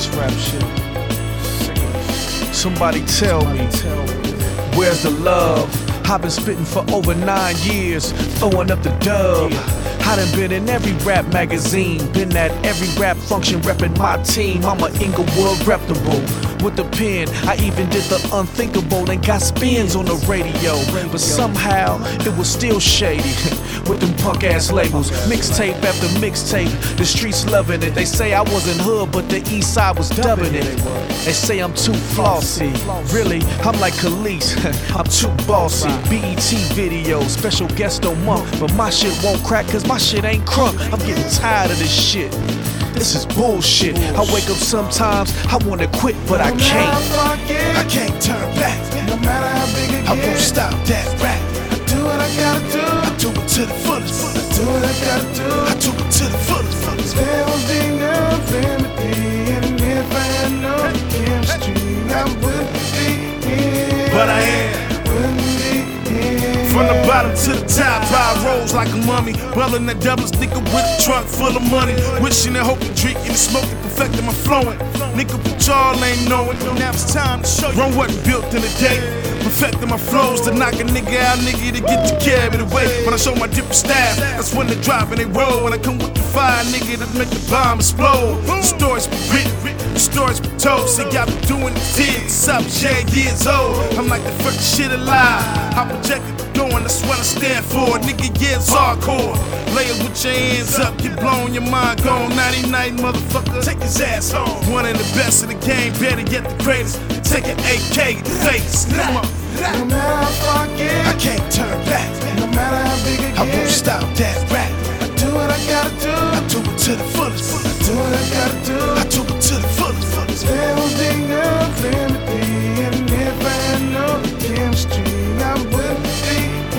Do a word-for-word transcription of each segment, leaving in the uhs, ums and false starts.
this rap shit. Somebody tell me, where's the love? I've been spitting for over nine years, throwing up the dub. I done been in every rap magazine, been at every rap function, reppin' my team. I'm a Inglewood reputable with the pen. I even did the unthinkable and got spins on the radio. But somehow it was still shady with them punk ass labels. Mixtape after mixtape, the streets loving it. They say I wasn't hood, but the east side was dubbing it. They say I'm too flossy. Really, I'm like Khalees. I'm too bossy. B E T videos, special guest on month, but my shit won't crack cause my shit ain't crunk. I'm getting tired of this shit. This is bullshit. I wake up sometimes, I wanna quit, but I can't. I can't turn back. No matter how big it I won't gets, stop that rap. I do what I gotta do. I do it to the fullest. I do what I gotta do. I do it to the fullest. There will be no remedy, and if I had no chemistry, I wouldn't be here. But I am. Wouldn't be here. From the bottom to the top, I rolls like a mummy. Rolling that double sticker with a trunk full of money. Wishing and hoping, drinking and smoking, perfecting my flowing. Nigga, but y'all ain't knowing. Now it's time to show you. Run wasn't built in a day. Perfecting my flows to knock a nigga out, nigga, to get to carry it away. When I show my different style, that's when they drop and they roll. When I come with the fire, nigga, that make the bomb explode. The stories be written, the stories be told. See, y'all been doing the things since I was eight years old. I'm like the first shit alive. I projected the going, that's what I stand for. Nigga, yeah, it's hardcore. Lay it with your hands up, get blown, your mind gone. Nighty night, motherfucker, take his ass home. One of the best of the game, better get the greatest. Take an A K to the face. Come on. No matter how far I get, I can't turn back. no matter how big it I won't gets, stop that rap. I do what I gotta do. I do it to the fullest. I do what I gotta do. I do it to the fullest. There will be no remedy, and if I had no chemistry, I wouldn't be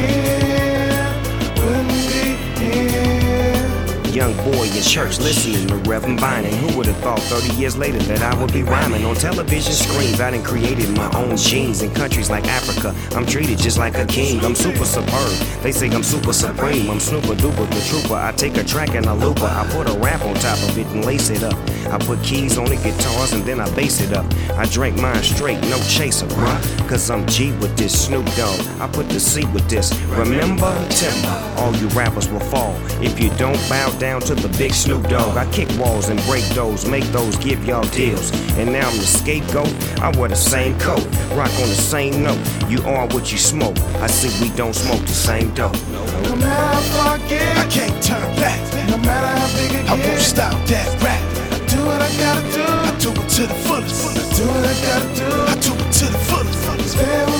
here. Wouldn't be here. Young boy in church listening to Reverend Vining. Who would have thought thirty years later that I would be rhyming on television screens? I done created my own genes in countries like Africa. I'm treated just like a king. I'm super superb. They say I'm super supreme. I'm snooper duper the trooper. I take a track and a looper. I put a rap on top of it and lace it up. I put keys on the guitars and then I bass it up. I drink mine straight, no chaser, bruh. Cause I'm G with this Snoop Dogg. I put the C with this. Remember, timber. All you rappers will fall if you don't bow down to the big Snoop Dogg. I kick walls and break those, make those, give y'all deals. And now I'm the scapegoat. I wear the same coat, rock on the same note. You are what you smoke. I see we don't smoke the same dope. No matter how far I get, I can't turn back. no matter how big it I won't gets, stop that rap. I do what I gotta do. I do it to the fullest. I do what I gotta do. I do it to the fullest. There